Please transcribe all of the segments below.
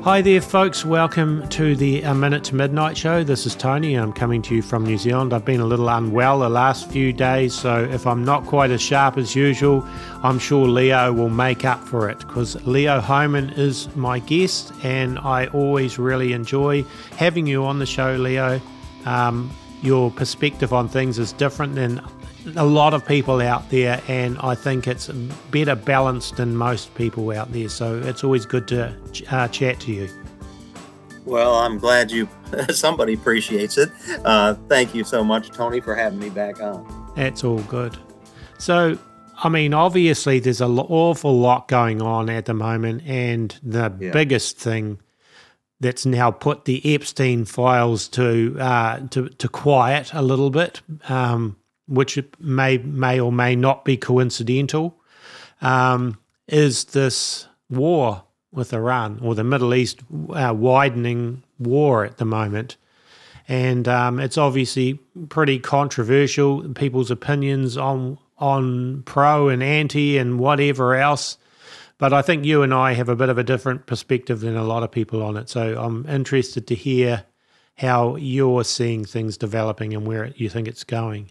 Hi there, folks. Welcome to the A Minute to Midnight show. This is Tony. I'm coming to you from New Zealand. I've been a little unwell the last few days, so if I'm not quite as sharp as usual, I'm sure Leo will make up for it, because Leo Homan is my guest, and I always really enjoy having you on the show, Leo. Your perspective on things is different than a lot of people out there, and I think it's better balanced than most people out there, so it's always good to chat to you. Well, I'm glad somebody appreciates it. Thank you so much, Tony, for having me back on. That's all good. So, I mean, obviously there's an awful lot going on at the moment, and the biggest thing that's now put the Epstein files to quiet a little bit, which may or may not be coincidental, is this war with Iran, or the Middle East widening war at the moment. And it's obviously pretty controversial, people's opinions on pro and anti and whatever else. But I think you and I have a bit of a different perspective than a lot of people on it. So I'm interested to hear how you're seeing things developing and where you think it's going.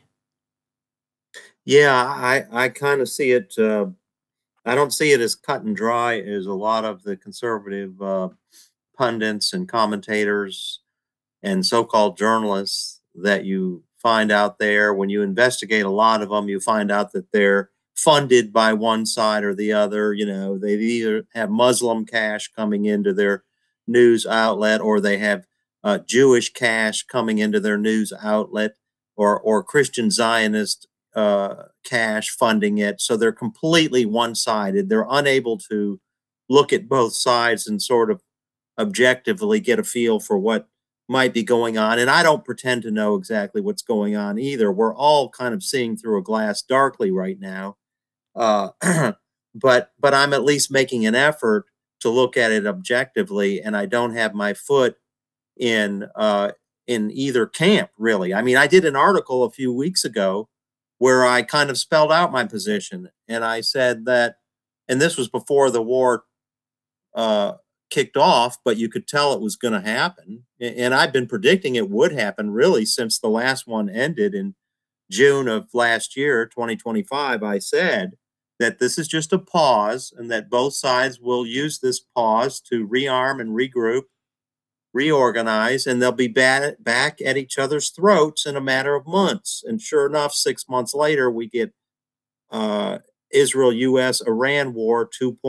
Yeah, I kind of see it. I don't see it as cut and dry as a lot of the conservative pundits and commentators and so-called journalists that you find out there. When you investigate a lot of them, you find out that they're funded by one side or the other. You know, they either have Muslim cash coming into their news outlet, or they have Jewish cash coming into their news outlet, or Christian Zionist cash funding it. So they're completely one-sided. They're unable to look at both sides and sort of objectively get a feel for what might be going on. And I don't pretend to know exactly what's going on either. We're all kind of seeing through a glass darkly right now. But I'm at least making an effort to look at it objectively, and I don't have my foot in either camp, really. I mean, I did an article a few weeks ago where I kind of spelled out my position, and I said that, and this was before the war kicked off, but you could tell it was going to happen, and I've been predicting it would happen really since the last one ended in June of last year, 2025. I said that this is just a pause, and that both sides will use this pause to rearm and regroup, reorganize, and they'll be back at each other's throats in a matter of months. And sure enough, 6 months later, we get Israel, U.S., Iran war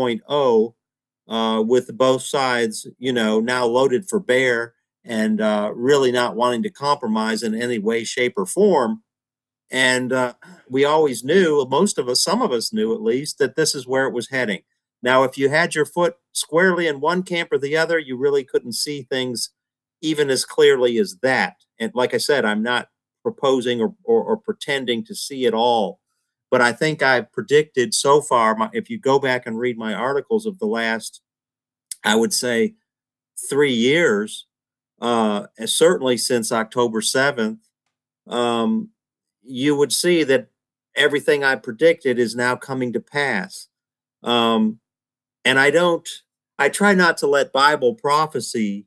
2.0, with both sides, now loaded for bear and really not wanting to compromise in any way, shape, or form. And we always knew, some of us knew at least, that this is where it was heading. Now, if you had your foot squarely in one camp or the other, you really couldn't see things even as clearly as that. And like I said, I'm not proposing or pretending to see it all. But I think I've predicted so far, if you go back and read my articles of the last, I would say, 3 years, certainly since October 7th, you would see that everything I predicted is now coming to pass. And I try not to let Bible prophecy,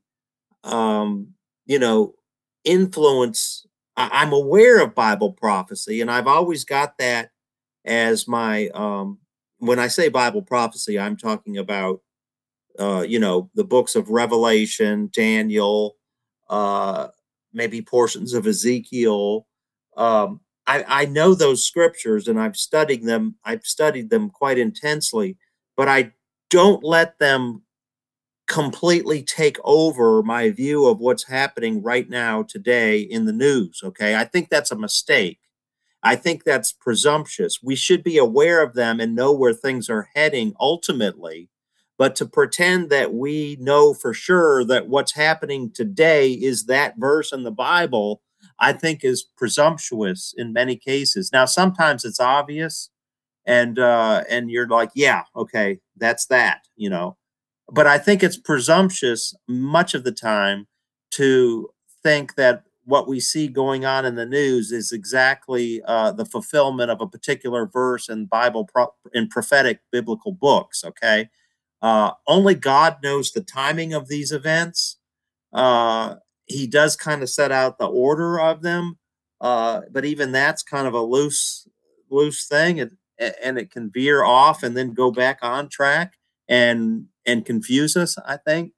influence. I'm aware of Bible prophecy, and I've always got that as my, when I say Bible prophecy, I'm talking about, the books of Revelation, Daniel, maybe portions of Ezekiel. I know those scriptures, and I've studied them quite intensely, but I don't let them completely take over my view of what's happening right now today in the news. Okay. I think that's a mistake. I think that's presumptuous. We should be aware of them and know where things are heading ultimately, but to pretend that we know for sure that what's happening today is that verse in the Bible, I think is presumptuous in many cases. Now, sometimes it's obvious, and you're like, yeah, okay, that's that, But I think it's presumptuous much of the time to think that what we see going on in the news is exactly the fulfillment of a particular verse in in prophetic biblical books. Okay, Only God knows the timing of these events. He does kind of set out the order of them, but even that's kind of a loose thing, and it can veer off and then go back on track and confuse us, I think.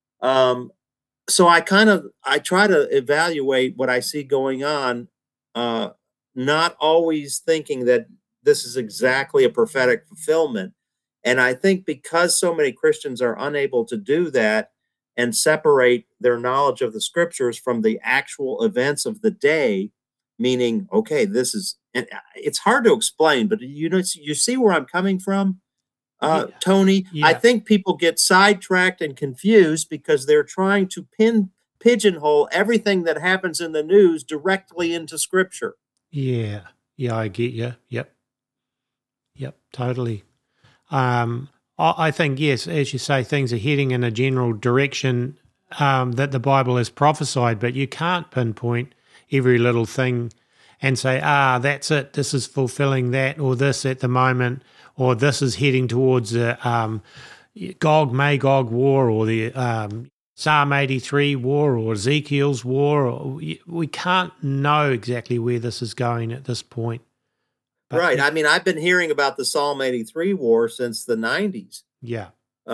So I try to evaluate what I see going on, not always thinking that this is exactly a prophetic fulfillment. And I think because so many Christians are unable to do that and separate their knowledge of the scriptures from the actual events of the day, meaning, okay, this is, and it's hard to explain, but you see where I'm coming from, Tony. Yeah. I think people get sidetracked and confused because they're trying to pigeonhole everything that happens in the news directly into scripture. Yeah. Yeah, I get you. Yep, totally. I think, yes, as you say, things are heading in a general direction that the Bible has prophesied, but you can't pinpoint every little thing and say, that's it, this is fulfilling that, or this at the moment, or this is heading towards the Gog-Magog war, or the Psalm 83 war, or Ezekiel's war. We can't know exactly where this is going at this point. But right. I mean, I've been hearing about the Psalm 83 war since the 90s. Yeah.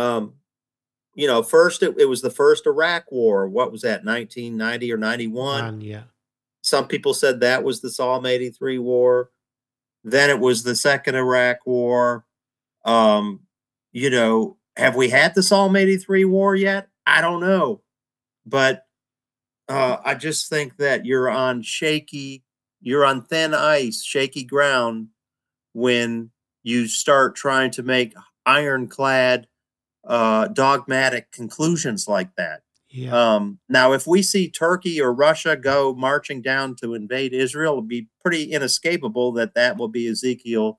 First it was the first Iraq war. What was that, 1990 or 91? Yeah. Some people said that was the Psalm 83 war. Then it was the second Iraq war. Have we had the Psalm 83 war yet? I don't know. But I just think that you're on thin ice, shaky ground when you start trying to make ironclad, dogmatic conclusions like that. Yeah. Now, if we see Turkey or Russia go marching down to invade Israel, it'll be pretty inescapable that will be Ezekiel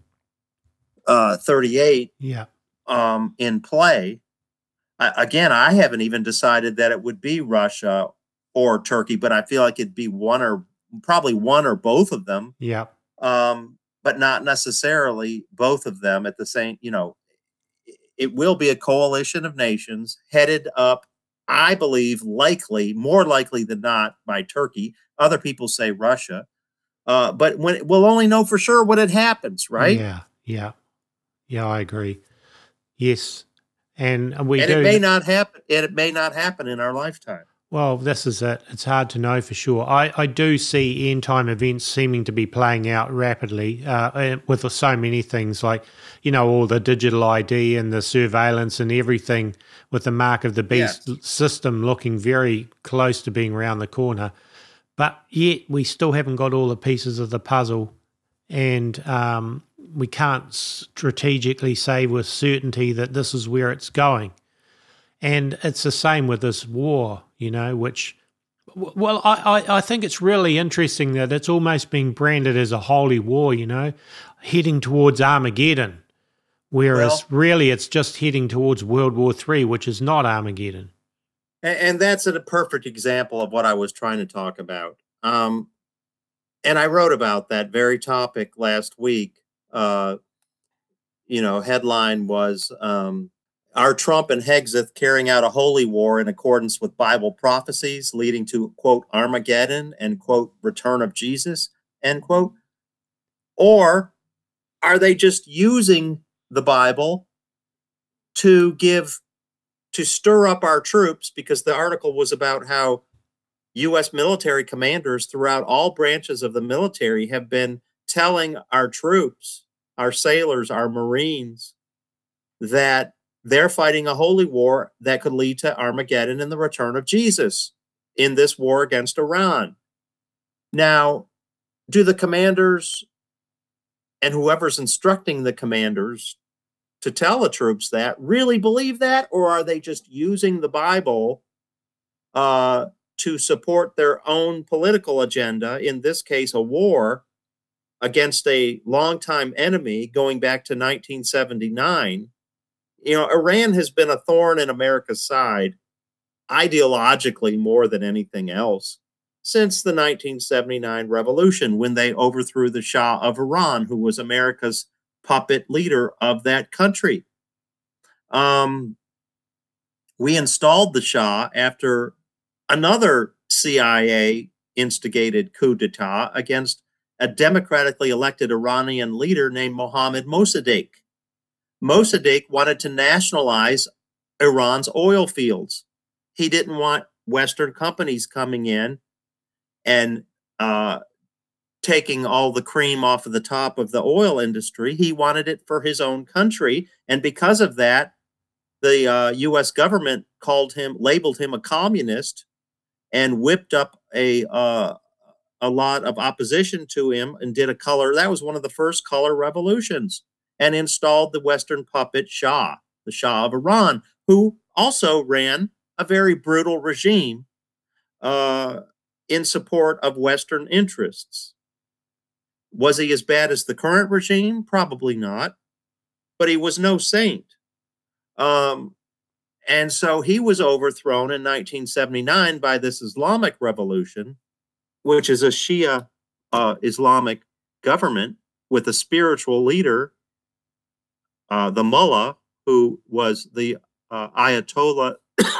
38 in play. Again, I haven't even decided that it would be Russia or Turkey, but I feel like it'd be probably one or both of them. Yeah. But not necessarily both of them at the same, it will be a coalition of nations headed up, I believe, more likely than not, by Turkey. Other people say Russia. But we'll only know for sure when it happens, right? Yeah, I agree. Yes. And it may not happen. It may not happen in our lifetime. Well, this is it. It's hard to know for sure. I do see end-time events seeming to be playing out rapidly with so many things like, all the digital ID and the surveillance and everything with the mark of the beast system looking very close to being around the corner. But yet we still haven't got all the pieces of the puzzle, and we can't strategically say with certainty that this is where it's going. And it's the same with this war, which, well, I think it's really interesting that it's almost being branded as a holy war, heading towards Armageddon, whereas really it's just heading towards World War III, which is not Armageddon. And that's a perfect example of what I was trying to talk about. And I wrote about that very topic last week. Headline was, are Trump and Hegseth carrying out a holy war in accordance with Bible prophecies, leading to, quote, Armageddon and, quote, return of Jesus, end quote? Or are they just using the Bible to stir up our troops? Because the article was about how U.S. military commanders throughout all branches of the military have been telling our troops, our sailors, our Marines, that they're fighting a holy war that could lead to Armageddon and the return of Jesus in this war against Iran. Now, do the commanders and whoever's instructing the commanders to tell the troops that really believe that, or are they just using the Bible to support their own political agenda, in this case, a war against a longtime enemy going back to 1979? Iran has been a thorn in America's side, ideologically more than anything else, since the 1979 revolution, when they overthrew the Shah of Iran, who was America's puppet leader of that country. We installed the Shah after another CIA instigated coup d'etat against a democratically elected Iranian leader named Mohammad Mossadegh. Mossadegh wanted to nationalize Iran's oil fields. He didn't want Western companies coming in and taking all the cream off of the top of the oil industry. He wanted it for his own country. And because of that, the U.S. government labeled him a communist, and whipped up a lot of opposition to him, and did that was one of the first color revolutions, and installed the Western puppet Shah, the Shah of Iran, who also ran a very brutal regime in support of Western interests. Was he as bad as the current regime? Probably not, but he was no saint. And so he was overthrown in 1979 by this Islamic revolution, which is a Shia Islamic government with a spiritual leader, the mullah, who was the Ayatollah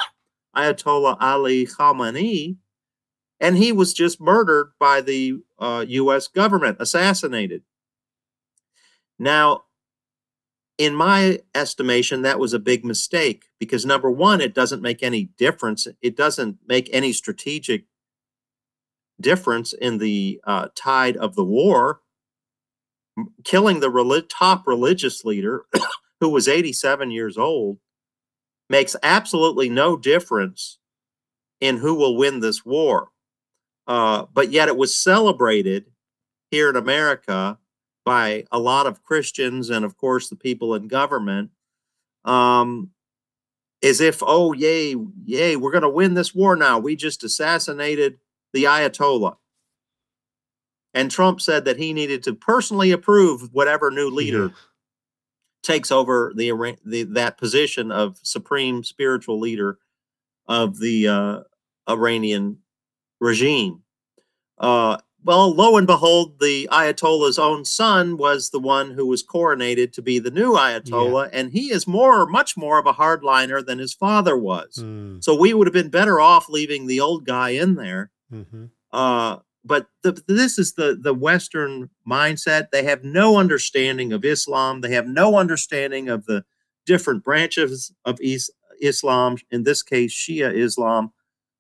Ali Khamenei, and he was just murdered by the U.S. government, assassinated. Now, in my estimation, that was a big mistake because, number one, it doesn't make any difference. It doesn't make any strategic difference in the tide of the war. Killing the top religious leader, who was 87 years old, makes absolutely no difference in who will win this war. But yet it was celebrated here in America by a lot of Christians and, of course, the people in government, as if, oh, yay, we're going to win this war now. We just assassinated the Ayatollah. And Trump said that he needed to personally approve whatever new leader takes over that position of supreme spiritual leader of the Iranian regime. Well, lo and behold, the Ayatollah's own son was the one who was coronated to be the new Ayatollah, and he is much more of a hardliner than his father was. So we would have been better off leaving the old guy in there. But this is the Western mindset. They have no understanding of Islam. They have no understanding of the different branches of Islam, in this case, Shia Islam.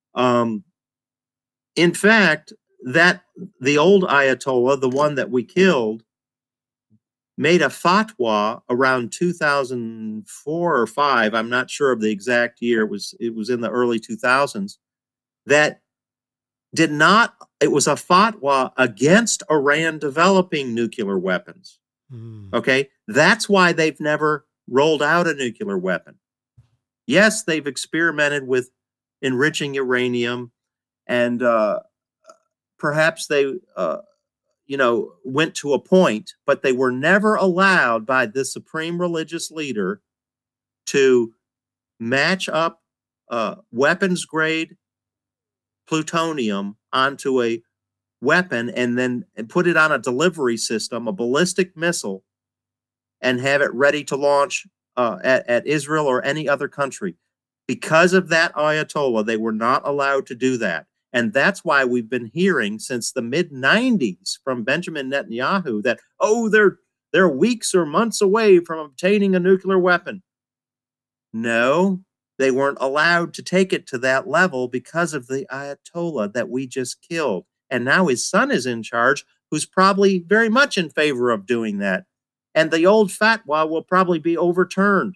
In fact, that the old Ayatollah, the one that we killed, made a fatwa around 2004 or 5. I'm not sure of the exact year. It was in the early 2000s. That it was a fatwa against Iran developing nuclear weapons. Okay. That's why they've never rolled out a nuclear weapon. Yes, they've experimented with enriching uranium, and perhaps they, went to a point, but they were never allowed by the supreme religious leader to match up weapons grade plutonium onto a weapon and then put it on a delivery system, a ballistic missile, and have it ready to launch at Israel or any other country. Because of that Ayatollah, they were not allowed to do that. And that's why we've been hearing since the mid-90s from Benjamin Netanyahu that, they're weeks or months away from obtaining a nuclear weapon. No, they weren't allowed to take it to that level because of the Ayatollah that we just killed. And now his son is in charge, who's probably very much in favor of doing that. And the old fatwa will probably be overturned.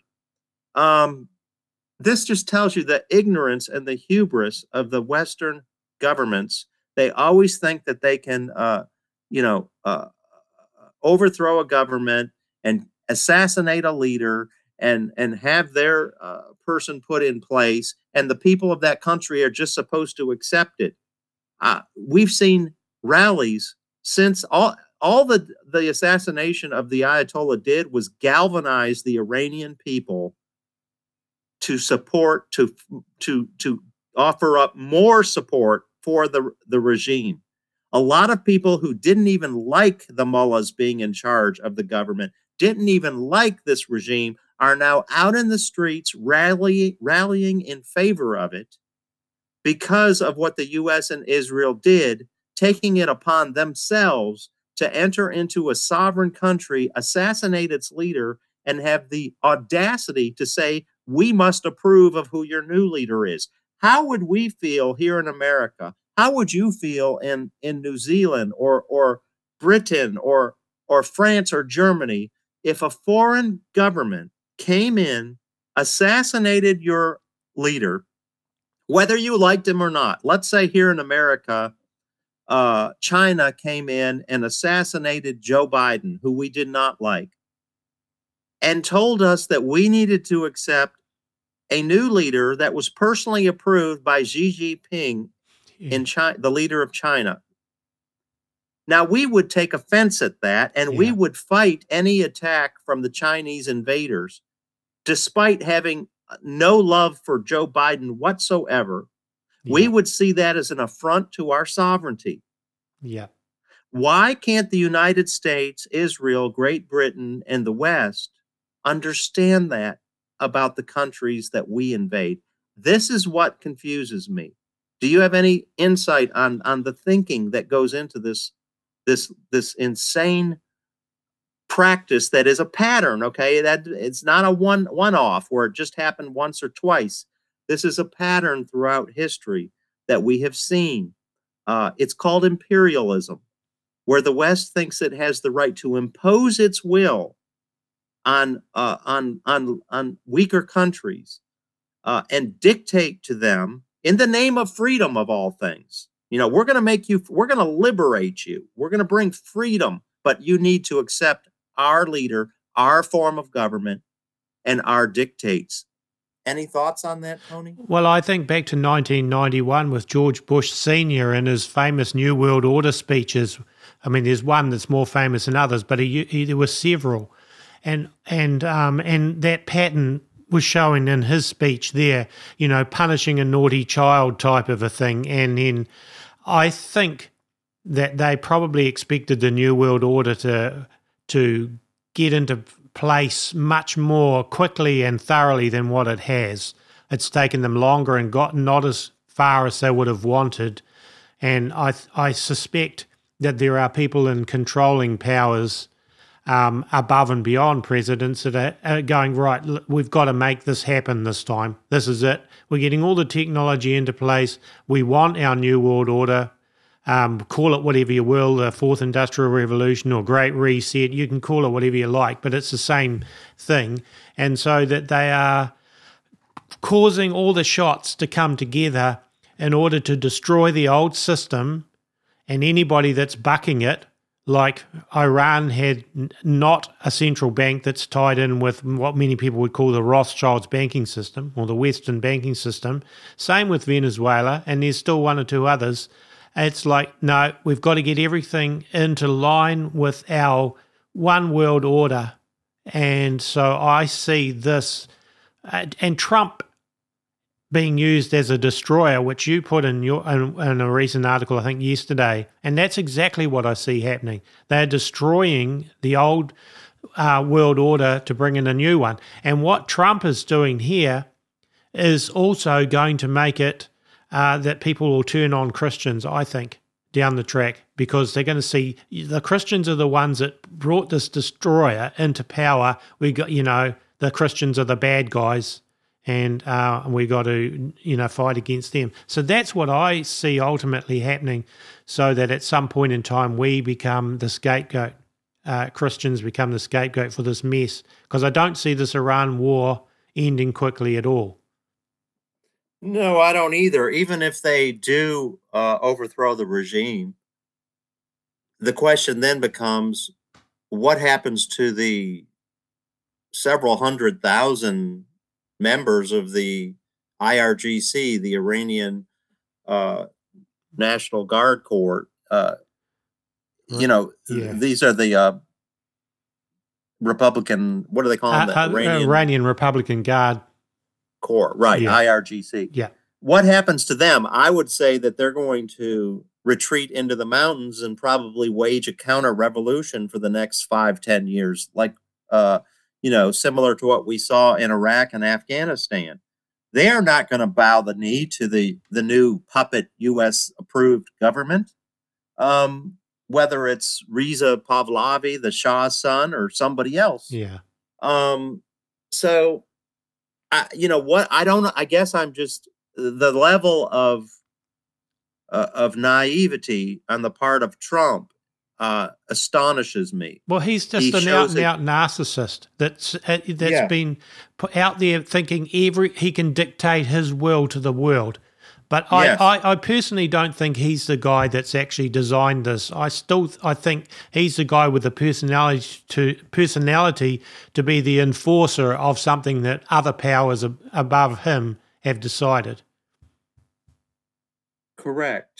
This just tells you the ignorance and the hubris of the Western governments. They always think that they can, overthrow a government and assassinate a leader and have their person put in place, and the people of that country are just supposed to accept it. We've seen rallies since all the assassination of the Ayatollah did was galvanize the Iranian people to support, to offer up more support for the regime. A lot of people who didn't even like the mullahs being in charge of the government, didn't even like this regime, are now out in the streets rallying in favor of it because of what the U.S. and Israel did, taking it upon themselves to enter into a sovereign country, assassinate its leader, and have the audacity to say, we must approve of who your new leader is. How would we feel here in America? How would you feel in New Zealand or Britain or France or Germany if a foreign government came in, assassinated your leader, whether you liked him or not? Let's say here in America, China came in and assassinated Joe Biden, who we did not like, and told us that we needed to accept a new leader that was personally approved by Xi Jinping in China, the leader of China. Now, we would take offense at that, and we would fight any attack from the Chinese invaders, despite having no love for Joe Biden whatsoever. We would see that as an affront to our sovereignty. Yeah. Why can't the United States, Israel, Great Britain, and the West understand that about the countries that we invade? This is what confuses me. Do you have any insight on the thinking that goes into this insane practice that is a pattern? Okay, that it's not a one-off where it just happened once or twice. This is a pattern throughout history that we have seen. It's called imperialism, where the West thinks it has the right to impose its will on weaker countries and dictate to them in the name of freedom of all things. You know, we're going to liberate you. We're going to bring freedom, but you need to accept our leader, our form of government, and our dictates. Any thoughts on that, Tony? Well, I think back to 1991 with George Bush Sr. and his famous New World Order speeches. I mean, there's one that's more famous than others, but there were several. And that pattern was showing in his speech there, you know, punishing a naughty child type of a thing. And then I think that they probably expected the New World Order to get into place much more quickly and thoroughly than what it has. It's taken them longer and gotten not as far as they would have wanted. And I suspect that there are people in controlling powers above and beyond presidents that are going, right, we've got to make this happen this time. This is it. We're getting all the technology into place. We want our New World Order. Call it whatever you will, the Fourth Industrial Revolution or Great Reset. You can call it whatever you like, but it's the same thing. And so that they are causing all the shots to come together in order to destroy the old system, and anybody that's bucking it, like Iran had not a central bank that's tied in with what many people would call the Rothschilds banking system or the Western banking system. Same with Venezuela, and there's still one or two others. It's like, no, we've got to get everything into line with our one world order. And so I see this, and Trump being used as a destroyer, which you put in a recent article, I think yesterday, and that's exactly what I see happening. They're destroying the old world order to bring in a new one. And what Trump is doing here is also going to make it that people will turn on Christians, I think, down the track, because they're going to see the Christians are the ones that brought this destroyer into power. We got, you know, the Christians are the bad guys, and we got to, you know, fight against them. So that's what I see ultimately happening, so that at some point in time we become the scapegoat. Christians become the scapegoat for this mess, because I don't see this Iran war ending quickly at all. No, I don't either. Even if they do overthrow the regime, the question then becomes, what happens to the several 100,000 members of the IRGC, the Iranian National Guard Corps? You know, these are the Republican, what do they call them? Iranian Republican Guard Corps, right, IRGC. Yeah. What happens to them? I would say that they're going to retreat into the mountains and probably wage a counter-revolution for the next 5-10 years. Like, similar to what we saw in Iraq and Afghanistan. They are not going to bow the knee to the new puppet U.S. approved government, whether it's Reza Pahlavi, the Shah's son, or somebody else. Yeah. So, I guess I'm just the level of naivety on the part of Trump astonishes me. Well, he's just an out-and-out narcissist that's been put out there thinking he can dictate his will to the world. But I personally don't think he's the guy that's actually designed this. I think he's the guy with the personality to be the enforcer of something that other powers above him have decided. Correct.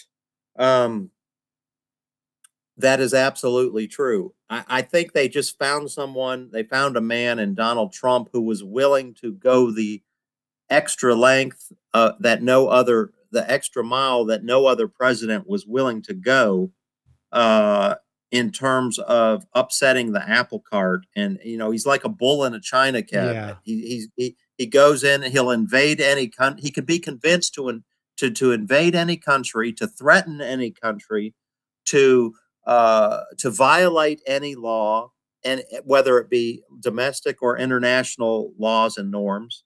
That is absolutely true. I think they just found they found a man in Donald Trump who was willing to go the extra length the extra mile that no other president was willing to go in terms of upsetting the apple cart. And, he's like a bull in a china cabinet. Yeah. He goes in and he'll invade any country. He can be convinced to invade any country, to threaten any country, to violate any law, and whether it be domestic or international laws and norms.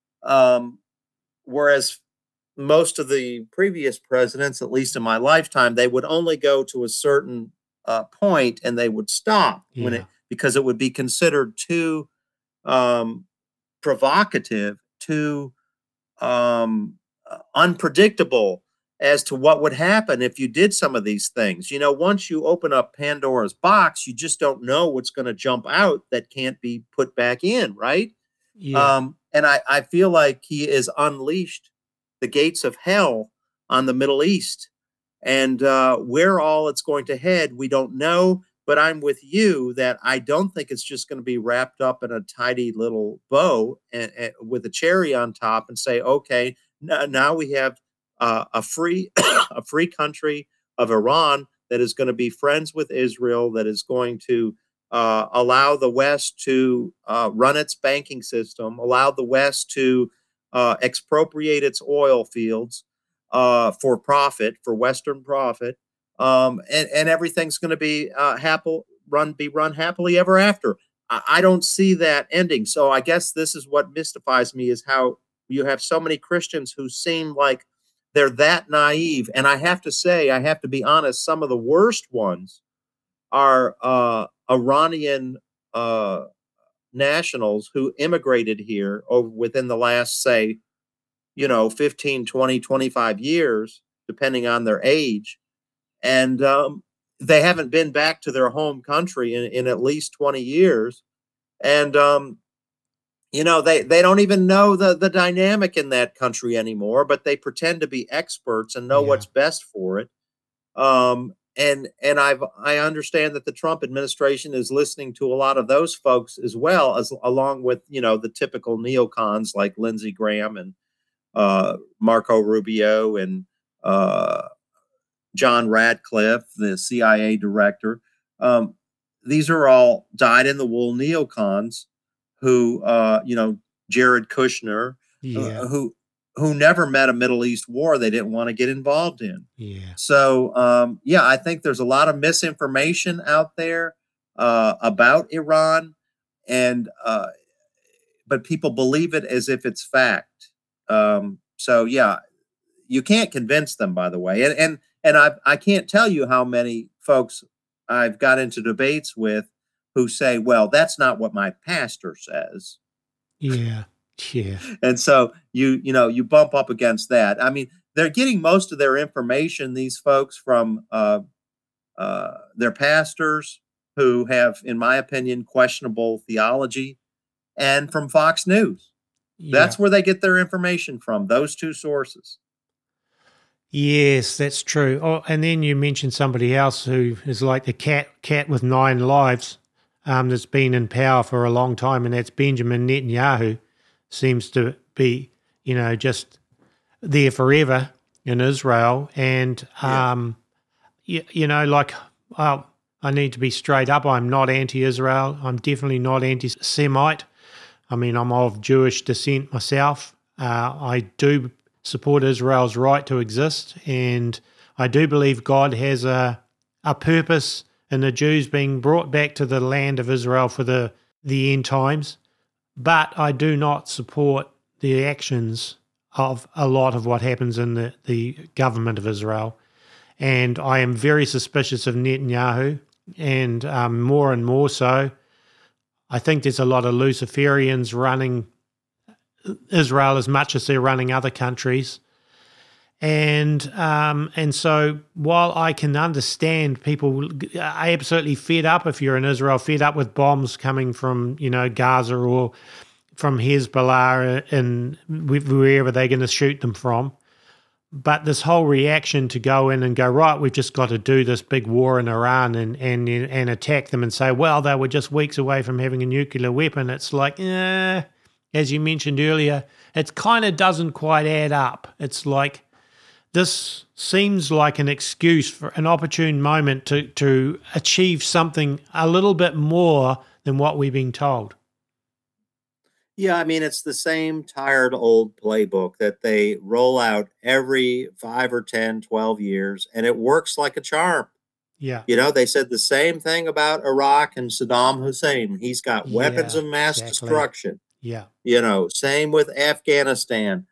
Whereas most of the previous presidents, at least in my lifetime, they would only go to a certain point and they would stop because it would be considered too provocative, too unpredictable as to what would happen if you did some of these things. Once you open up Pandora's box, you just don't know what's going to jump out that can't be put back in, right? Yeah. And I feel like he is unleashed the gates of hell on the Middle East. And where all it's going to head, we don't know. But I'm with you that I don't think it's just going to be wrapped up in a tidy little bow and with a cherry on top and say, okay, now we have a free country of Iran that is going to be friends with Israel, that is going to allow the West to run its banking system, allow the West to expropriate its oil fields for profit, for Western profit, and everything's going to be run happily ever after. I don't see that ending. So I guess this is what mystifies me, is how you have so many Christians who seem like they're that naive. And I have to say, I have to be honest, some of the worst ones are Iranian nationals who immigrated here within the last, say, 15, 20, 25 years, depending on their age. And they haven't been back to their home country in at least 20 years. And, they don't even know the dynamic in that country anymore, but they pretend to be experts and know what's best for it. And I understand that the Trump administration is listening to a lot of those folks as well, as along with, the typical neocons like Lindsey Graham and Marco Rubio and John Ratcliffe, the CIA director. These are all dyed-in-the-wool neocons who, Jared Kushner, who never met a Middle East war they didn't want to get involved in. Yeah. So, I think there's a lot of misinformation out there about Iran, and but people believe it as if it's fact. You can't convince them, by the way. And I can't tell you how many folks I've got into debates with who say, well, that's not what my pastor says. Yeah. Yeah. And so you bump up against that. I mean, they're getting most of their information, these folks, from their pastors who have, in my opinion, questionable theology, and from Fox News. Yeah. That's where they get their information from, those two sources. Yes, that's true. Oh, and then you mentioned somebody else who is like the cat with 9 lives, that's been in power for a long time, and that's Benjamin Netanyahu. Seems to be, just there forever in Israel. And, I need to be straight up. I'm not anti-Israel. I'm definitely not anti-Semite. I mean, I'm of Jewish descent myself. I do support Israel's right to exist, and I do believe God has a purpose in the Jews being brought back to the land of Israel for the end times. But I do not support the actions of a lot of what happens in the government of Israel. And I am very suspicious of Netanyahu, and more and more so. I think there's a lot of Luciferians running Israel as much as they're running other countries. And so while I can understand people are absolutely fed up, if you're in Israel, fed up with bombs coming from, Gaza or from Hezbollah and wherever they're going to shoot them from. But this whole reaction to go in and go, right, we've just got to do this big war in Iran and attack them and say, well, they were just weeks away from having a nuclear weapon. It's like, as you mentioned earlier, it kind of doesn't quite add up. It's like this seems like an excuse for an opportune moment to achieve something a little bit more than what we've been told. Yeah, I mean, it's the same tired old playbook that they roll out every 5 or 10, 12 years, and it works like a charm. Yeah. They said the same thing about Iraq and Saddam Hussein. He's got weapons of mass destruction. Yeah. Same with Afghanistan.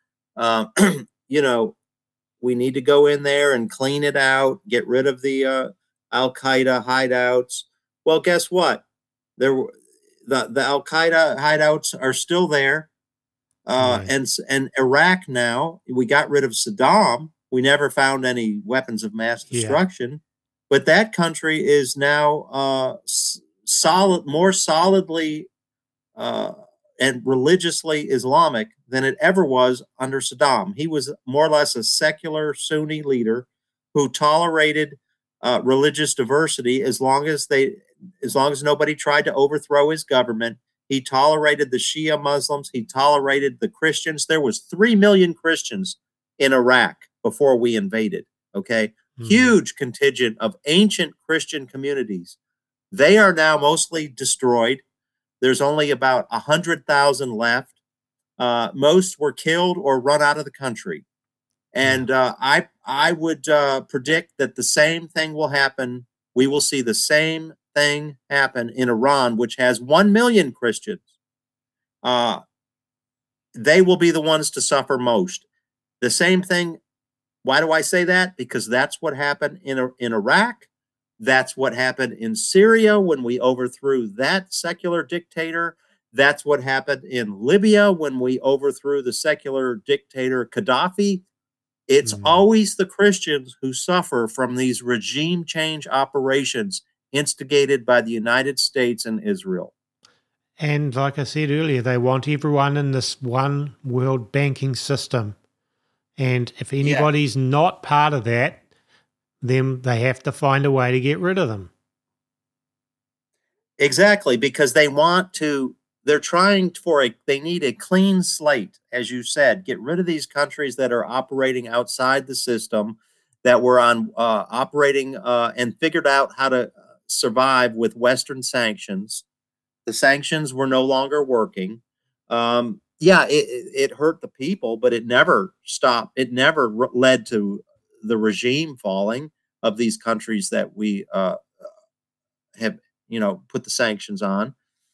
We need to go in there and clean it out, get rid of the Al-Qaeda hideouts. Well, guess what? The Al-Qaeda hideouts are still there. Right. And Iraq now, we got rid of Saddam. We never found any weapons of mass destruction. Yeah. But that country is now more solidly and religiously Islamic than it ever was under Saddam. He was more or less a secular Sunni leader who tolerated religious diversity as long as nobody tried to overthrow his government. He tolerated the Shia Muslims. He tolerated the Christians. There was 3 million Christians in Iraq before we invaded. Okay. Mm-hmm. Huge contingent of ancient Christian communities. They are now mostly destroyed. There's only about 100,000 left. Most were killed or run out of the country. And I would predict that the same thing will happen. We will see the same thing happen in Iran, which has 1 million Christians. They will be the ones to suffer most. The same thing. Why do I say that? Because that's what happened in Iraq. That's what happened in Syria when we overthrew that secular dictator. That's what happened in Libya when we overthrew the secular dictator Gaddafi. It's always the Christians who suffer from these regime change operations instigated by the United States and Israel. And like I said earlier, they want everyone in this one world banking system. And if anybody's not part of that, then they have to find a way to get rid of them. Exactly, because they need a clean slate, as you said, get rid of these countries that are operating outside the system, that were operating and figured out how to survive with Western sanctions. The sanctions were no longer working. It hurt the people, but it never stopped. It never led to the regime falling of these countries that we have, put the sanctions on.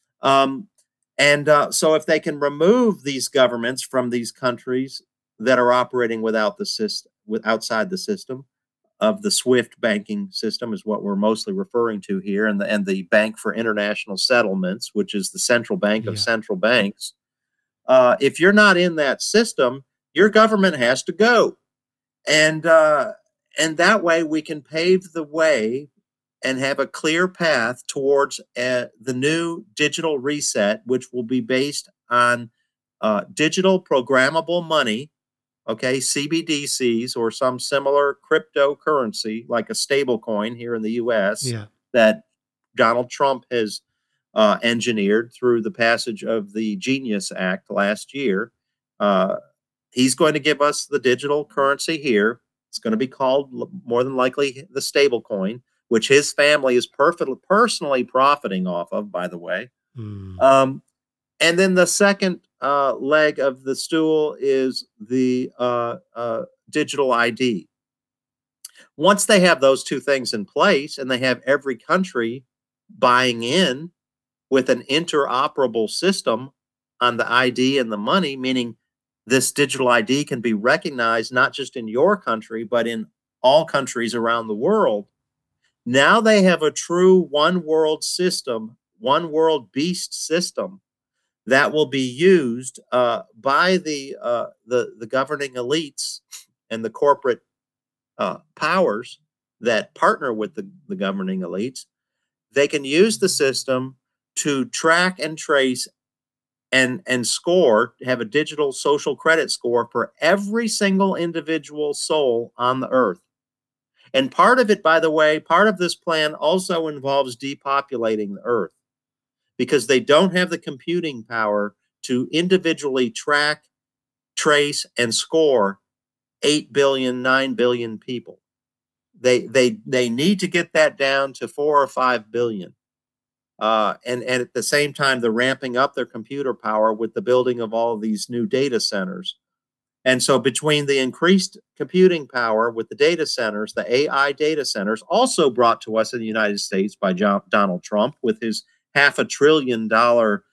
So if they can remove these governments from these countries that are operating outside the system of the SWIFT banking system is what we're mostly referring to here, and the Bank for International Settlements, which is the central bank of central banks. If you're not in that system, your government has to go. And that way we can pave the way and have a clear path towards the new digital reset, which will be based on digital programmable money, CBDCs or some similar cryptocurrency like a stable coin here in the U.S. That Donald Trump has engineered through the passage of the Genius Act last year. He's going to give us the digital currency here. It's going to be called, more than likely, the stable coin, which his family is personally profiting off of, by the way. And then the second leg of the stool is the digital ID. Once they have those two things in place and they have every country buying in with an interoperable system on the ID and the money, meaning this digital ID can be recognized not just in your country, but in all countries around the world. Now they have a true one world system, one world beast system that will be used by the governing elites and the corporate powers that partner with the governing elites. They can use the system to track and trace and score, have a digital social credit score for every single individual soul on the earth. And part of it, by the way, part of this plan also involves depopulating the earth, because they don't have the computing power to individually track, trace, and score 8 billion, 9 billion people. They need to get that down to 4 or 5 billion. And at the same time, they're ramping up their computer power with the building of all of these new data centers. And so between the increased computing power with the data centers, the AI data centers, also brought to us in the United States by Donald Trump with his $500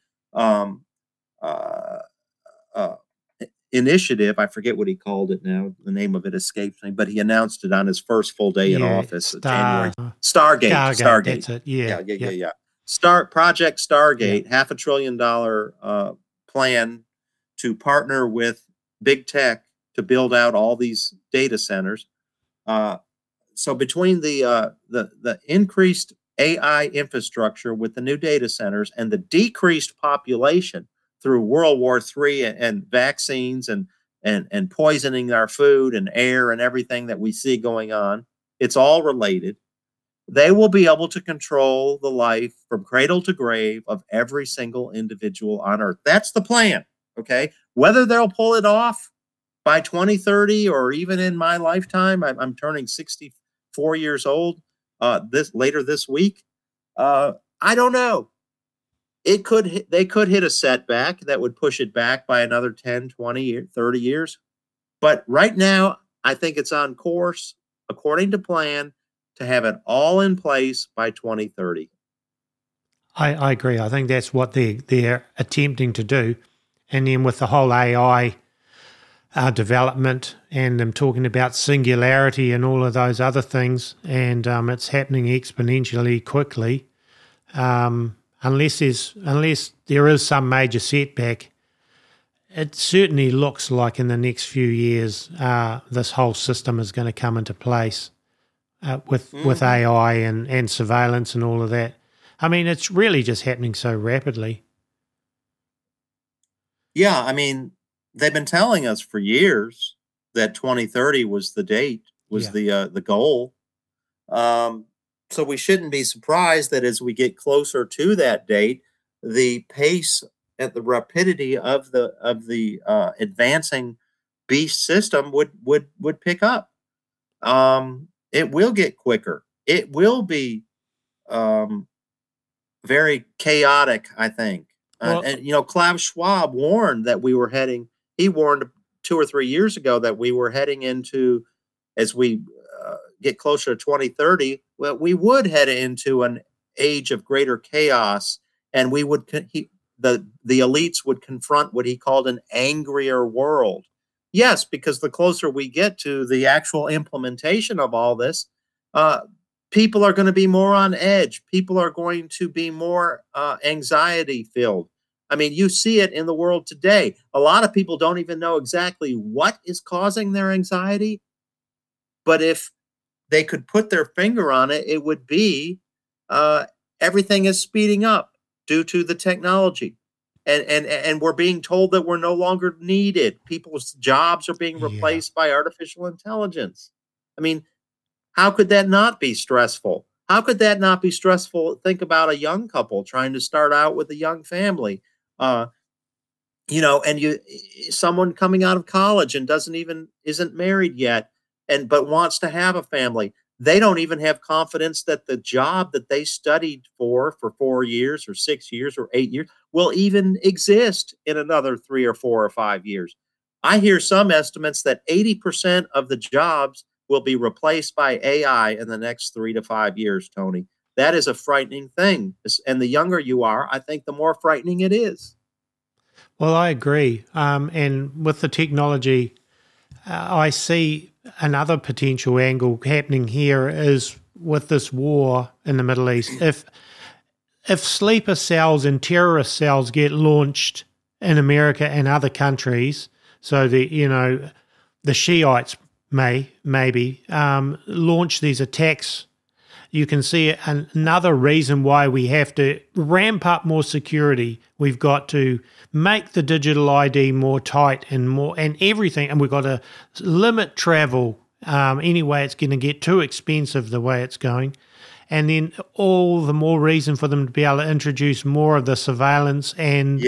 billion initiative. I forget what he called it now. The name of it escapes me, but he announced it on his first full day in office. January. Stargate. That's it. Yeah. Project Stargate, $500 billion plan to partner with big tech to build out all these data centers. So between the increased AI infrastructure with the new data centers and the decreased population through World War III and vaccines and poisoning our food and air and everything that we see going on, it's all related. They will be able to control the life from cradle to grave of every single individual on Earth. That's the plan, okay? Whether they'll pull it off by 2030 or even in my lifetime, I'm turning 64 years old later this week. I don't know. They could hit a setback that would push it back by another 10, 20, 30 years. But right now, I think it's on course, according to plan, to have it all in place by 2030. I agree. I think that's what they're attempting to do. And then with the whole AI development and them talking about singularity and all of those other things, and it's happening exponentially quickly. Unless there is some major setback, it certainly looks like in the next few years this whole system is going to come into place with AI and surveillance and all of that. I mean, it's really just happening so rapidly. Yeah, I mean, they've been telling us for years that 2030 was the date, was the goal. So we shouldn't be surprised that as we get closer to that date, the pace and the rapidity of the advancing beast system would pick up. It will get quicker. It will be very chaotic, I think. And Klaus Schwab warned that we were heading. He warned 2 or 3 years ago that we were heading into, as we get closer to 2030, well, we would head into an age of greater chaos, and we would the elites would confront what he called an angrier world. Yes, because the closer we get to the actual implementation of all this, people are going to be more on edge. People are going to be more anxiety filled. I mean, you see it in the world today. A lot of people don't even know exactly what is causing their anxiety, but if they could put their finger on it, it would be everything is speeding up due to the technology. And we're being told that we're no longer needed. People's jobs are being replaced by artificial intelligence. I mean, how could that not be stressful? How could that not be stressful? Think about a young couple trying to start out with a young family. And someone coming out of college and isn't married yet, but wants to have a family. they don't even have confidence that the job that they studied for 4 years or 6 years or 8 years will even exist in another 3 or 4 or 5 years. I hear some estimates that 80% of the jobs will be replaced by AI in the next 3 to 5 years, Tony. That is a frightening thing. And the younger you are, I think the more frightening it is. Well, I agree. And with the technology, I see another potential angle happening here is with this war in the Middle East. If sleeper cells and terrorist cells get launched in America and other countries, so the Shiites maybe launch these attacks, you can see another reason why we have to ramp up more security. We've got to make the digital ID more tight and everything, and we've got to limit travel. Anyway, it's going to get too expensive the way it's going. And then all the more reason for them to be able to introduce more of the surveillance and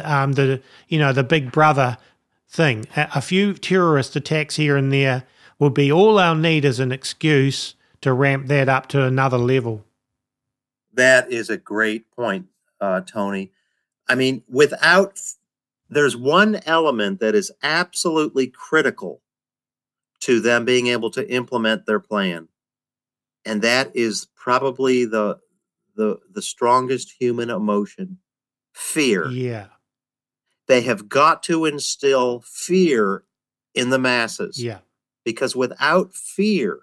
the Big Brother thing. A few terrorist attacks here and there will be all our need as an excuse to ramp that up to another level. That is a great point, Tony. I mean, there's one element that is absolutely critical to them being able to implement their plan. And that is probably the strongest human emotion, fear. Yeah. They have got to instill fear in the masses. Yeah. Because without fear,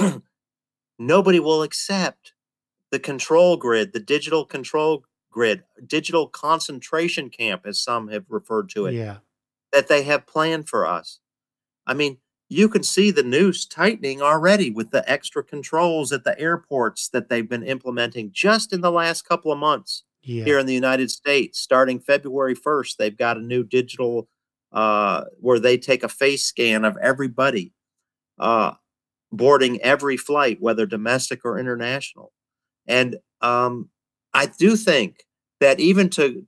nobody will accept the control grid, the digital control grid, digital concentration camp, as some have referred to it, that they have planned for us. I mean, you can see the noose tightening already with the extra controls at the airports that they've been implementing just in the last couple of months here in the United States. Starting February 1st, they've got a new digital where they take a face scan of everybody boarding every flight, whether domestic or international. And I do think that even to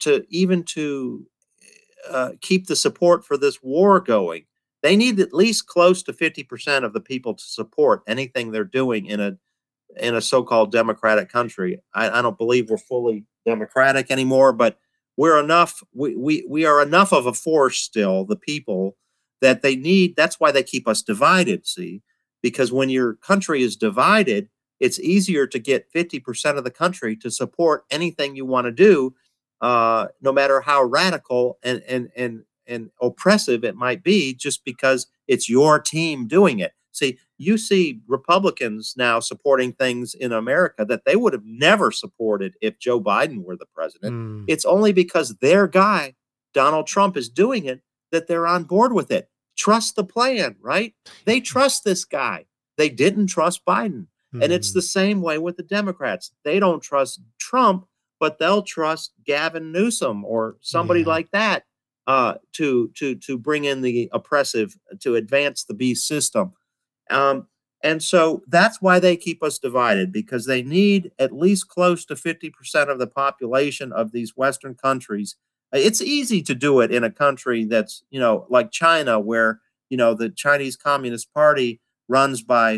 keep the support for this war going, they need at least close to 50% of the people to support anything they're doing in a so-called democratic country. I don't believe we're fully democratic anymore, but we're enough. We are enough of a force still, the people, that they need. That's why they keep us divided. See, because when your country is divided, it's easier to get 50% of the country to support anything you want to do, no matter how radical and oppressive it might be, just because it's your team doing it. See, you see Republicans now supporting things in America that they would have never supported if Joe Biden were the president. It's only because their guy, Donald Trump, is doing it that they're on board with it. Trust the plan, right? They trust this guy. They didn't trust Biden. And it's the same way with the Democrats. They don't trust Trump, but they'll trust Gavin Newsom or somebody like that to bring in the oppressive, to advance the beast system. And so that's why they keep us divided, because they need at least close to 50% of the population of these Western countries. It's easy to do it in a country that's, like China, where, the Chinese Communist Party runs by,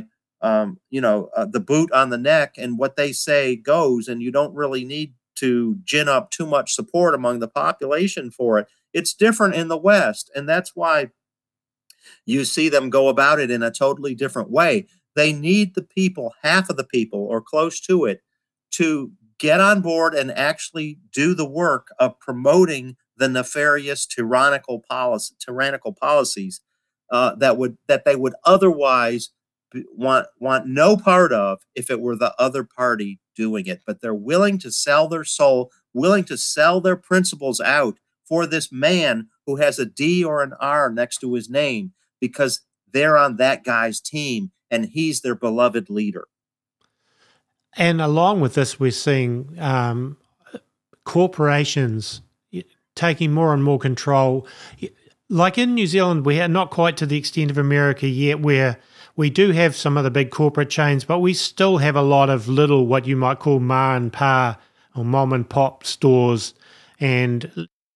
the boot on the neck, and what they say goes, and you don't really need to gin up too much support among the population for it. It's different in the West, and that's why you see them go about it in a totally different way. They need the people, half of the people or close to it, to get on board and actually do the work of promoting the nefarious tyrannical policies that they would otherwise want no part of if it were the other party doing it. But they're willing to sell their soul, willing to sell their principles out for this man who has a D or an R next to his name, because they're on that guy's team and he's their beloved leader. And along with this, we're seeing corporations taking more and more control. Like in New Zealand, we are not quite to the extent of America yet, where we do have some of the big corporate chains, but we still have a lot of little, what you might call ma and pa or mom and pop stores. And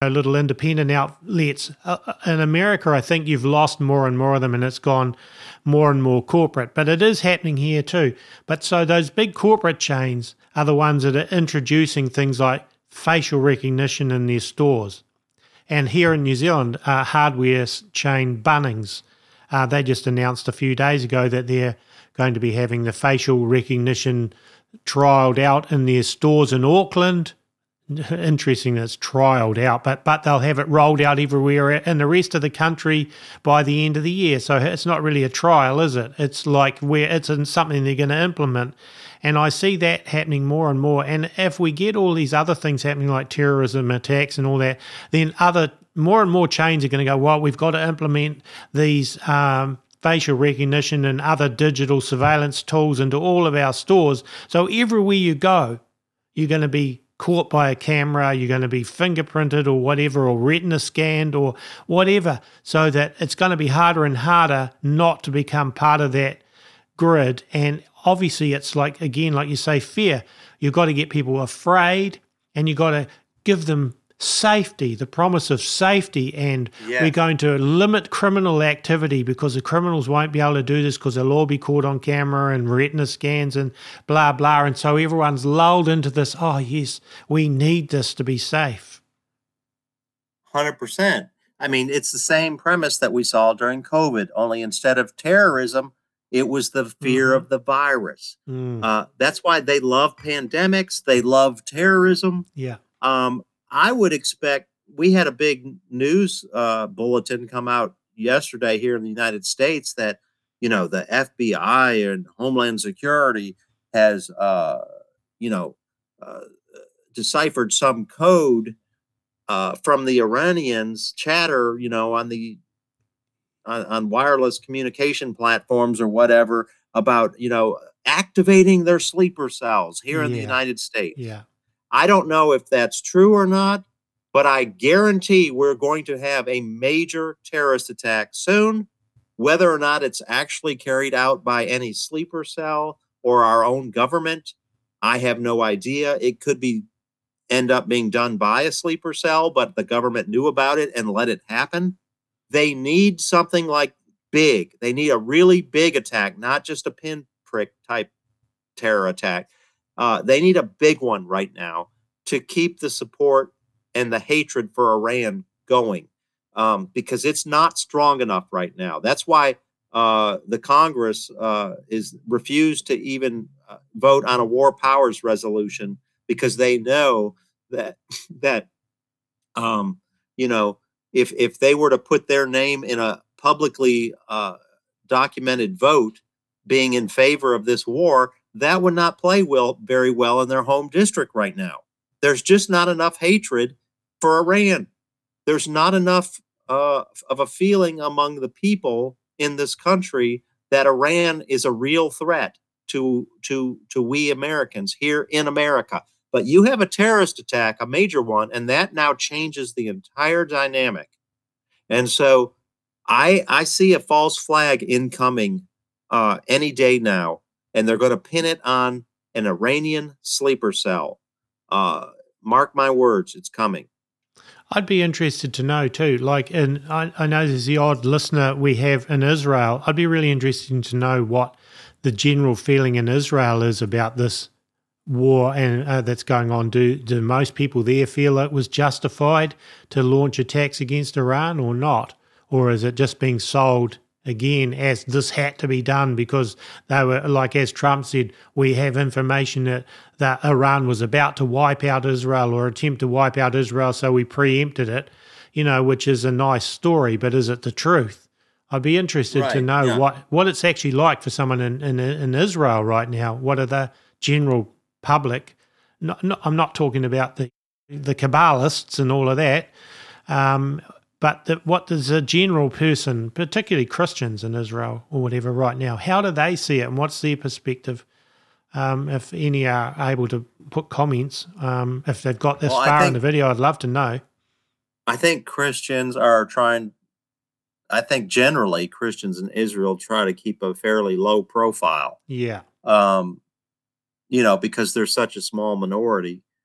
little independent outlets. In America, I think you've lost more and more of them, and it's gone more and more corporate. But it is happening here too. But so those big corporate chains are the ones that are introducing things like facial recognition in their stores. And here in New Zealand, hardware chain Bunnings, they just announced a few days ago that they're going to be having the facial recognition trialled out in their stores in Auckland. Interesting that it's trialled out, but they'll have it rolled out everywhere in the rest of the country by the end of the year. So it's not really a trial, is it? It's like where it's in something they're going to implement. And I see that happening more and more. And if we get all these other things happening like terrorism attacks and all that, then more and more chains are going to go, well, we've got to implement these facial recognition and other digital surveillance tools into all of our stores. So everywhere you go, you're going to be caught by a camera, you're going to be fingerprinted or whatever, or retina scanned or whatever, so that it's going to be harder and harder not to become part of that grid. And obviously it's like, again, like you say, fear. You've got to get people afraid, and you've got to give them safety, the promise of safety, and we're going to limit criminal activity because the criminals won't be able to do this because they'll all be caught on camera and retina scans and blah, blah. And so everyone's lulled into this, oh, yes, we need this to be safe. 100%. I mean, it's the same premise that we saw during COVID, only instead of terrorism, it was the fear of the virus. That's why they love pandemics. They love terrorism. Yeah. I would expect, we had a big news bulletin come out yesterday here in the United States that, you know, the FBI and Homeland Security has, deciphered some code from the Iranians chatter, you know, on wireless communication platforms or whatever about, you know, activating their sleeper cells here in the United States. Yeah. I don't know if that's true or not, but I guarantee we're going to have a major terrorist attack soon. Whether or not it's actually carried out by any sleeper cell or our own government, I have no idea. It could end up being done by a sleeper cell, but the government knew about it and let it happen. They need something like big. They need a really big attack, not just a pinprick type terror attack. They need a big one right now to keep the support and the hatred for Iran going, because it's not strong enough right now. That's why the Congress is refused to even vote on a war powers resolution, because they know that if they were to put their name in a publicly documented vote being in favor of this war, that would not play very well in their home district right now. There's just not enough hatred for Iran. There's not enough of a feeling among the people in this country that Iran is a real threat to we Americans here in America. But you have a terrorist attack, a major one, and that now changes the entire dynamic. And so I see a false flag incoming any day now. And they're going to pin it on an Iranian sleeper cell. Mark my words, it's coming. I'd be interested to know too. Like, and I know there's the odd listener we have in Israel. I'd be really interested to know what the general feeling in Israel is about this war and that's going on. Do most people there feel it was justified to launch attacks against Iran or not? Or is it just being sold again as this had to be done because they were, like as Trump said, we have information that Iran was about to wipe out Israel or attempt to wipe out Israel, so we preempted it, you know, which is a nice story, but is it the truth? I'd be interested to know what it's actually like for someone in Israel right now. What are the general public, I'm not talking about the Kabbalists and all of that, but what does a general person, particularly Christians in Israel or whatever right now, how do they see it and what's their perspective? If any are able to put comments, if they've got this far in the video, I'd love to know. I think Christians are generally Christians in Israel try to keep a fairly low profile. Yeah. Because they're such a small minority.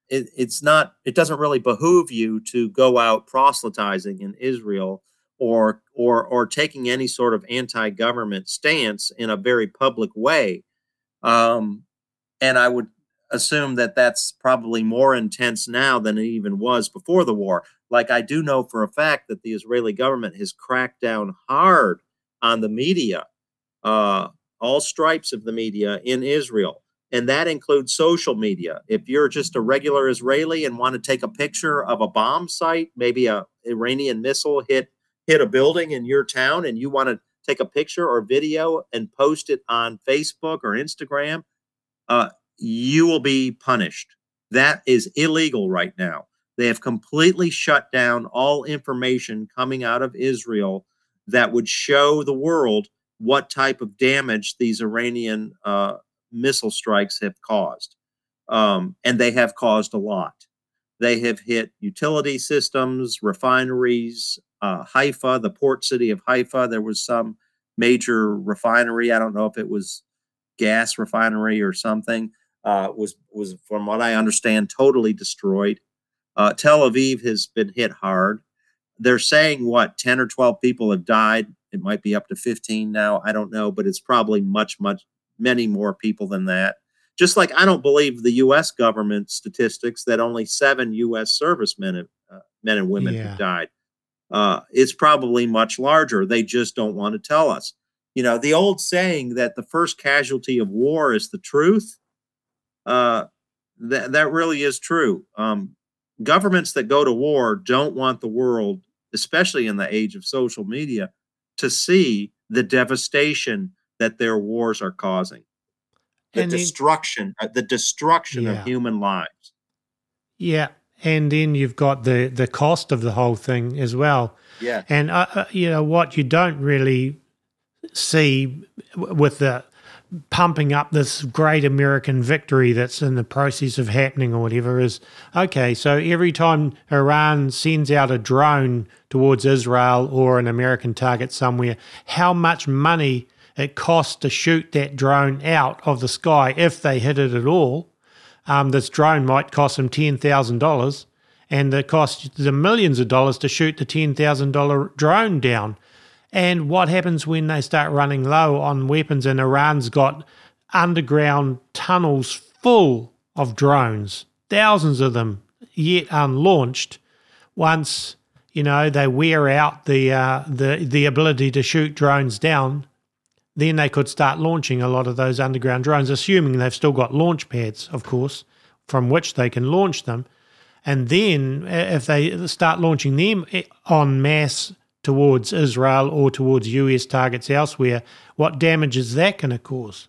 it doesn't really behoove you to go out proselytizing in Israel or taking any sort of anti-government stance in a very public way. And I would assume that that's probably more intense now than it even was before the war. Like, I do know for a fact that the Israeli government has cracked down hard on the media, all stripes of the media in Israel. And that includes social media. If you're just a regular Israeli and want to take a picture of a bomb site, maybe a Iranian missile hit a building in your town, and you want to take a picture or video and post it on Facebook or Instagram, you will be punished. That is illegal right now. They have completely shut down all information coming out of Israel that would show the world what type of damage these Iranian missile strikes have caused. And they have caused a lot. They have hit utility systems, refineries, Haifa, the port city of Haifa. There was some major refinery. I don't know if it was gas refinery or something. Was from what I understand totally destroyed. Tel Aviv has been hit hard. They're saying 10 or 12 people have died. It might be up to 15 now. I don't know, but it's probably many more people than that. Just like I don't believe the U.S. government statistics that only 7 U.S. servicemen, men and women have died. It's probably much larger. They just don't want to tell us. You know, the old saying that the first casualty of war is the truth. That really is true. Governments that go to war don't want the world, especially in the age of social media, to see the devastation that their wars are causing. The destruction of human lives. Yeah. And then you've got the cost of the whole thing as well. Yeah. And, what you don't really see with the pumping up this great American victory that's in the process of happening or whatever is, okay, so every time Iran sends out a drone towards Israel or an American target somewhere, how much money it costs to shoot that drone out of the sky if they hit it at all. This drone might cost them $10,000, and it costs them millions of dollars to shoot the $10,000 drone down. And what happens when they start running low on weapons and Iran's got underground tunnels full of drones, thousands of them yet unlaunched? Once, they wear out the ability to shoot drones down, then they could start launching a lot of those underground drones, assuming they've still got launch pads, of course, from which they can launch them. And then if they start launching them en masse towards Israel or towards US targets elsewhere, what damage is that going to cause?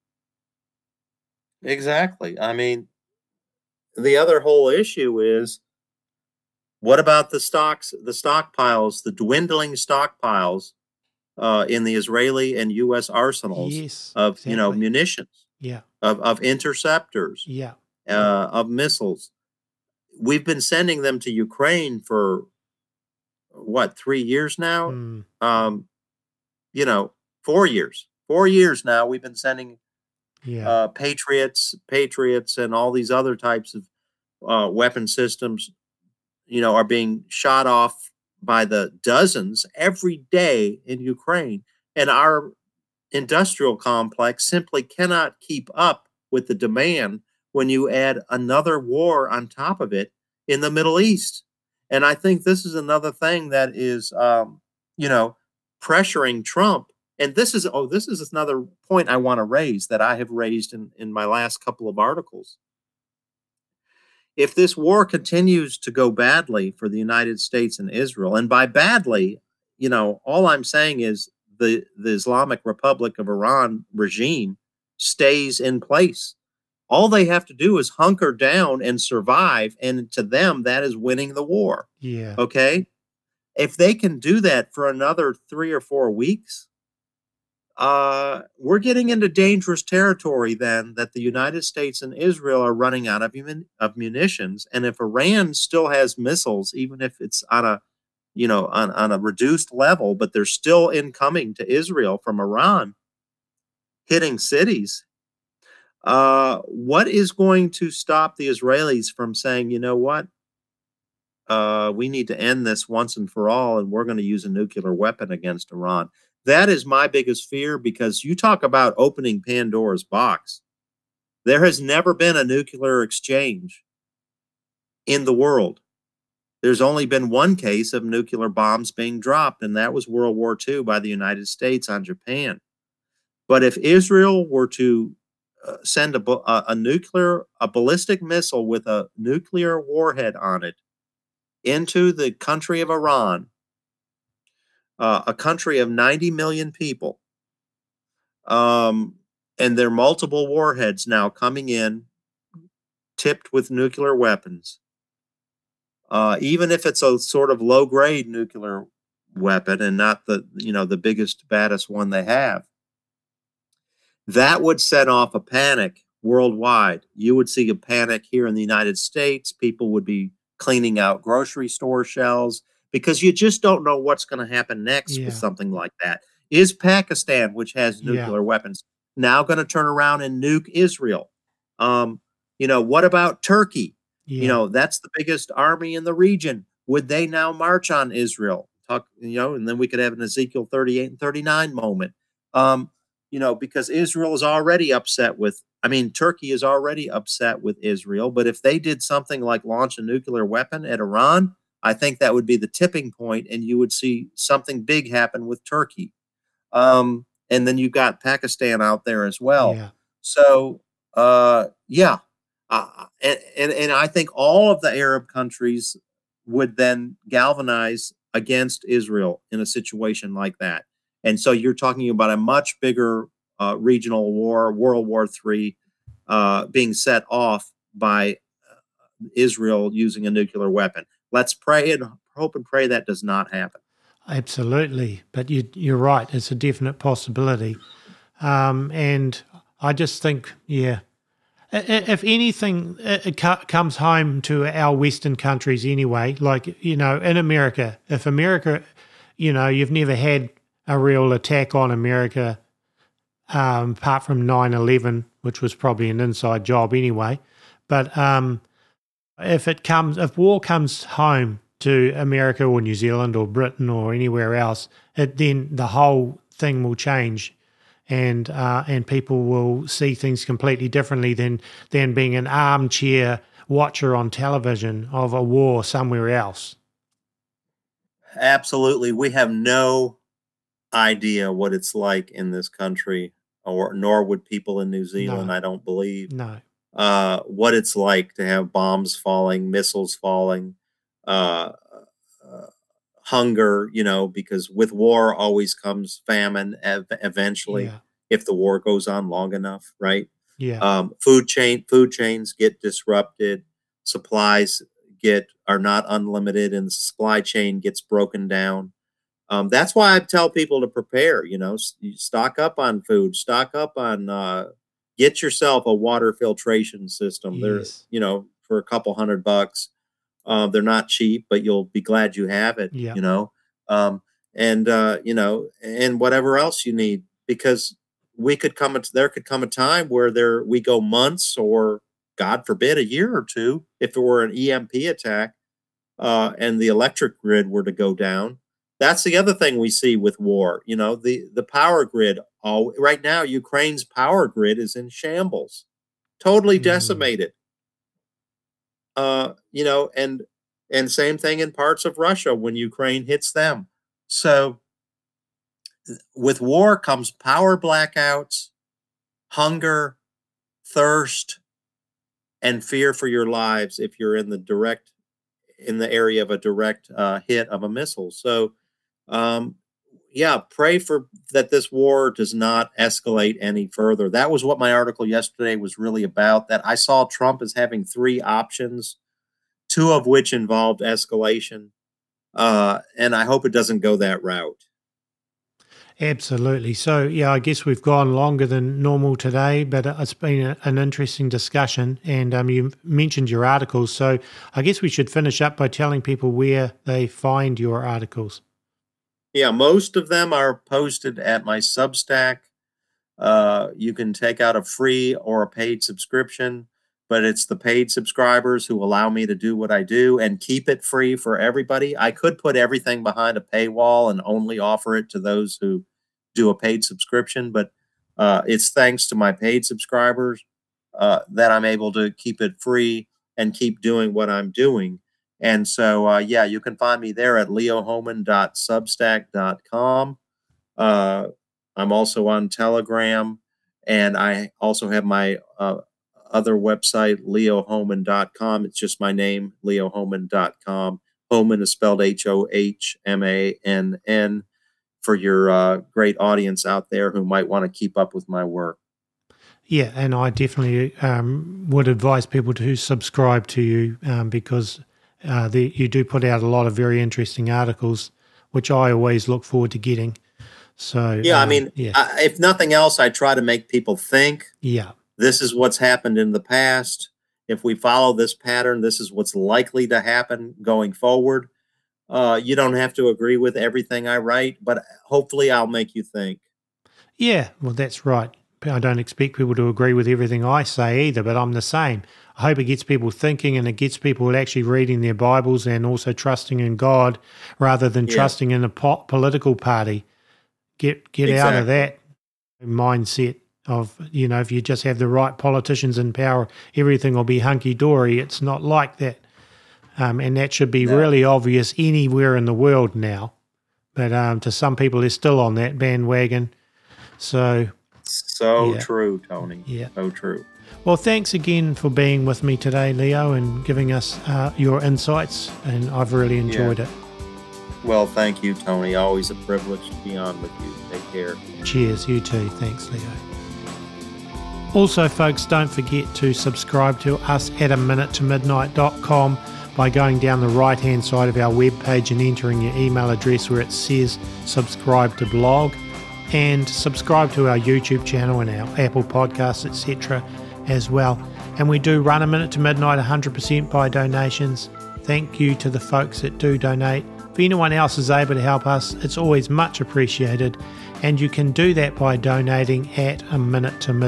Exactly. I mean, the other whole issue is, what about the stockpiles, the dwindling stockpiles in the Israeli and U.S. arsenals of exactly. Munitions, of interceptors, of missiles? We've been sending them to Ukraine for 3 years now? 4 years. 4 years now we've been sending Patriots, and all these other types of weapon systems, are being shot off by the dozens every day in Ukraine. And our industrial complex simply cannot keep up with the demand when you add another war on top of it in the Middle East. And I think this is another thing that is, pressuring Trump. And this is another point I want to raise that I have raised in my last couple of articles. If this war continues to go badly for the United States and Israel, and by badly, all I'm saying is the Islamic Republic of Iran regime stays in place. All they have to do is hunker down and survive, and to them, that is winning the war. Yeah. Okay? If they can do that for another 3 or 4 weeks, we're getting into dangerous territory then, that the United States and Israel are running out of munitions. And if Iran still has missiles, even if it's on a reduced level, but they're still incoming to Israel from Iran, hitting cities, What is going to stop the Israelis from saying, you know what? We need to end this once and for all, and we're going to use a nuclear weapon against Iran. That is my biggest fear, because you talk about opening Pandora's box. There has never been a nuclear exchange in the world. There's only been one case of nuclear bombs being dropped, and that was World War II by the United States on Japan. But if Israel were to send a ballistic missile with a nuclear warhead on it into the country of Iran, a country of 90 million people, and there are multiple warheads now coming in, tipped with nuclear weapons, even if it's a sort of low-grade nuclear weapon and not the biggest, baddest one they have, that would set off a panic worldwide. You would see a panic here in the United States. People would be cleaning out grocery store shelves, because you just don't know what's going to happen next with something like that. Is Pakistan, which has nuclear weapons, now going to turn around and nuke Israel? What about Turkey? That's the biggest army in the region. Would they now march on Israel? And then we could have an Ezekiel 38 and 39 moment. Because Israel is already upset Turkey is already upset with Israel. But if they did something like launch a nuclear weapon at Iran, I think that would be the tipping point, and you would see something big happen with Turkey. And then you've got Pakistan out there as well. Yeah. So, and I think all of the Arab countries would then galvanize against Israel in a situation like that. And so you're talking about a much bigger regional war, World War III, being set off by Israel using a nuclear weapon. Let's pray and hope and pray that does not happen. Absolutely. But you're right. It's a definite possibility. And I just think, if anything, it comes home to our Western countries anyway. Like, in America, if America, you've never had a real attack on America, apart from 9/11, which was probably an inside job anyway. But if war comes home to America or New Zealand or Britain or anywhere else, then the whole thing will change, and people will see things completely differently than being an armchair watcher on television of a war somewhere else. Absolutely. We have no idea what it's like in this country, nor would people in New Zealand, I don't believe. No. What it's like to have bombs falling, missiles falling, hunger, because with war always comes famine eventually, if the war goes on long enough, right? Yeah. Food chains get disrupted, supplies are not unlimited, and the supply chain gets broken down. That's why I tell people to prepare, stock up on food, stock up on, get yourself a water filtration system. Yes. They're, for a couple $100. They're not cheap, but you'll be glad you have it, and whatever else you need, because there could come a time where we go months, or God forbid, a year or two, if it were an EMP attack, and the electric grid were to go down. That's the other thing we see with war. The power grid. Right now, Ukraine's power grid is in shambles, totally decimated. And same thing in parts of Russia when Ukraine hits them. So with war comes power blackouts, hunger, thirst, and fear for your lives if you're in the area of a direct hit of a missile. So, pray for that this war does not escalate any further. That was what my article yesterday was really about, that I saw Trump as having 3 options, 2 of which involved escalation. And I hope it doesn't go that route. Absolutely. So, I guess we've gone longer than normal today, but it's been an interesting discussion. And you mentioned your articles, so I guess we should finish up by telling people where they find your articles. Yeah, most of them are posted at my Substack, You can take out a free or a paid subscription, but it's the paid subscribers who allow me to do what I do and keep it free for everybody. I could put everything behind a paywall and only offer it to those who do a paid subscription, but it's thanks to my paid subscribers that I'm able to keep it free and keep doing what I'm doing. And so, yeah, you can find me there at leohoman.substack.com. I'm also on Telegram, and I also have my other website, leohoman.com. It's just my name, leohoman.com. Homan is spelled Hohmann, for your great audience out there who might want to keep up with my work. Yeah, and I definitely would advise people to subscribe to you because you do put out a lot of very interesting articles, which I always look forward to getting. So yeah, if nothing else, I try to make people think. Yeah, this is what's happened in the past. If we follow this pattern, this is what's likely to happen going forward. You don't have to agree with everything I write, but hopefully I'll make you think. Yeah, well, that's right. I don't expect people to agree with everything I say either, but I'm the same. I hope it gets people thinking and it gets people actually reading their Bibles and also trusting in God rather than trusting in a political party. Get out of that mindset of, if you just have the right politicians in power, everything will be hunky-dory. It's not like that. And that should be really obvious anywhere in the world now. But to some people, they're still on that bandwagon. So true, Tony. Yeah. So true. Well, thanks again for being with me today, Leo, and giving us your insights. And I've really enjoyed it. Well, thank you, Tony. Always a privilege to be on with you. Take care. Cheers. You too. Thanks, Leo. Also, folks, don't forget to subscribe to us at aminutetomidnight.com by going down the right-hand side of our webpage and entering your email address where it says subscribe to blog, and subscribe to our YouTube channel and our Apple Podcasts, etc. as well. And we do run A Minute to Midnight 100% by donations. Thank you to the folks that do donate. If anyone else is able to help us, it's always much appreciated. And you can do that by donating at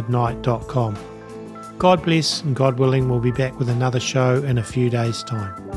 aminutetomidnight.com. God bless, and God willing, we'll be back with another show in a few days' time.